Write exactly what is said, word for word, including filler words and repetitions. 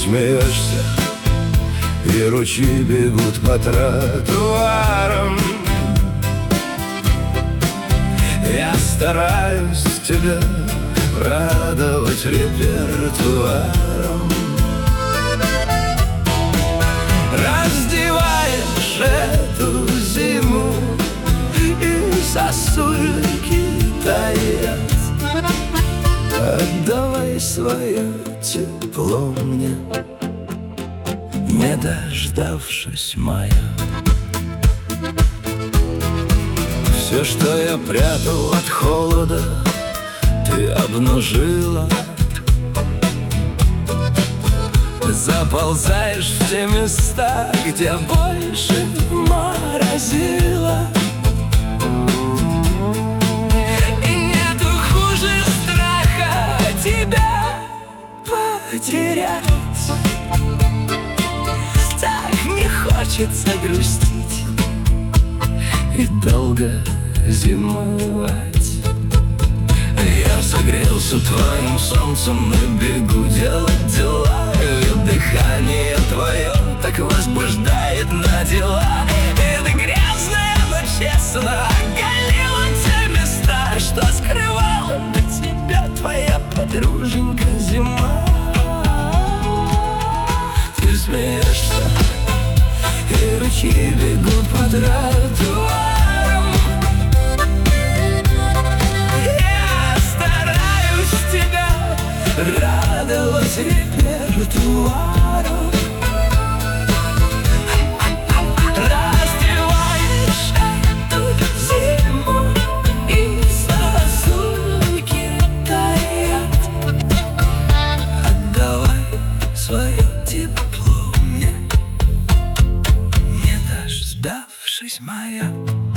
смеешься, и ручьи бегут по тротуарам. Я стараюсь тебя радовать репертуаром. Раздеваешь эту зиму, и сосульки таят. Отдавай свое тепло мне, не дождавшись мая. Все, что я прятал от холода, ты обнажила. Заползаешь в те места, где больше морозило. И нету хуже страха тебя потерять. Так не хочется грустить и долго зимовать. Я согрелся твоим солнцем и бегу делать дела. И дыхание твое так возбуждает на дела. Это грязное, но честно оголило те места, что скрывала от тебя твоя подруженька зима. Ты смеешься, и ручьи бегут по тротуарам. Радовать репертуаром. Раздеваешь эту зиму, и сосульки таят. Отдавай свое тепло мне, не дождавшись мая.